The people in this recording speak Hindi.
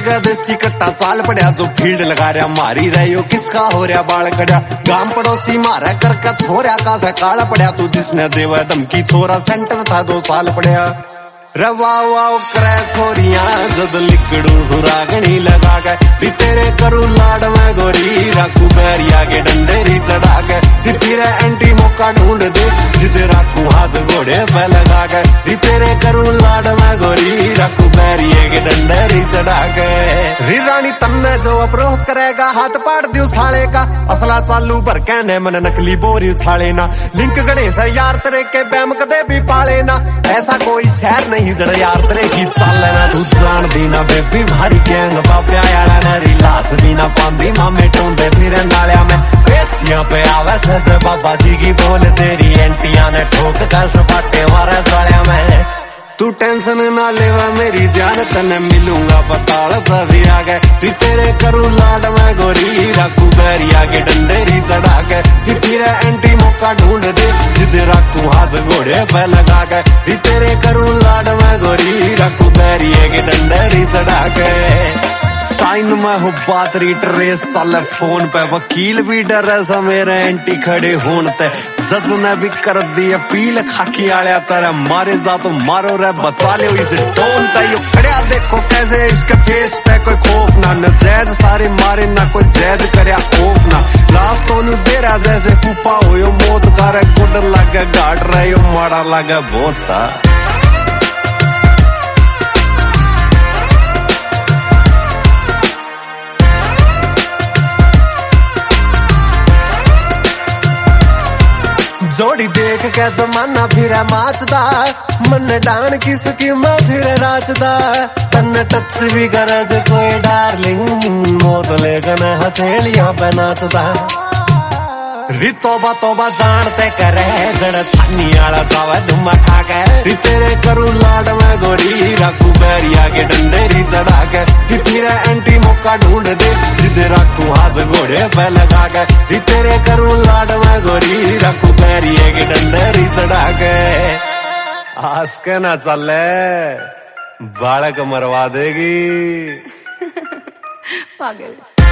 का देसी कट्टा चाल पड़ा जो फील्ड लगा रहा मारी रहे हो किसका हो रहा बाल खड़ा गांव पड़ोसी मारा करका छोरा का सा काला पड़ा तू जिसने देवा धमकी छोरा सेंटर था 2 साल पड़ा रवा वाओ करे छोरिया जद लिकड़ू सुरागनी लगा के तेरे करू लाड में गोरी राखू बैरिया के डंडेरी चढ़ा के फिर एंटी मौका ढूंढ दे जिदे राखू हाथ घोड़े पे लगा के तेरे करू लाड में गोरी राखू बैरिया के डंडेरी चढ़ा के री रानी तन्ने जो अप्रोच करेगा हाथ पाड़ दियो छाले का असला चालू भर कहने मन नकली बोरी उछाले ना लिंक गणेश यार तेरे के बैम कदे भी पाले ना ऐसा कोई शहर नहीं जड़ यार तेरे की चाल ना तू जान दी ना बेबी भारी गैंग बाप्या यारा नरी लाश भी ना पांदी मामे टूंडे फिर नालिया में पेसियां पे आवे से बाबा जी की बोल तेरी एंटिया ने ठोक कर सपाटे मारे सालिया में तू टेंशन ना लेवा मेरी जान तने मिलूंगा बताल तभी आ गए तेरे करू लाड में गोरी राखू बैरिया के डंडेरी चढ़ा के फिर एंटी मौका ढूंढ दे जिदे राखू हाथ घोड़े पे लगा के तेरे करू लाड में गोरी राखू बैरिया के डंडेरी चढ़ा के साइन में हो बात ट्रेस साले फोन पे वकील भी डरे सा मेरे एंटी खड़े होन ते जज ने भी कर दी अपील खाकी आलिया तेरे मारे जा तो मारो रे बचा ले इसे टोन ते यो खड़िया देखो कैसे इसके फेस पे कोई खौफ ना नजैज सारे मारे ना कोई जैद करया खौफ ना लाफ तो नु दे रहा जैसे फूफा हो यो मौत करे गुड लगे घाट रहे यो माड़ा लगे बहुत सा जोड़ी देख के जमाना फिर माचदा मन डान किसकी मां फिर राचदा तन टच भी करे जे कोई डार्लिंग मोत लेगन हथेलियां पे नाचदा री तोबा तोबा जानते करे जड़ छानी आला जावे धुमा खा के तेरे करू लाड में गोरी राखू बैरिया के डंडेरी चढ़ा के फिर एंटी मौका ढूंढ दे जिदे राखू हाथ घोड़े पे लगा के तेरे करू लाड में गोरी राखू बैरिया के डंडेरी चढ़ा के आस के ना चले बालक मरवा देगी पागल।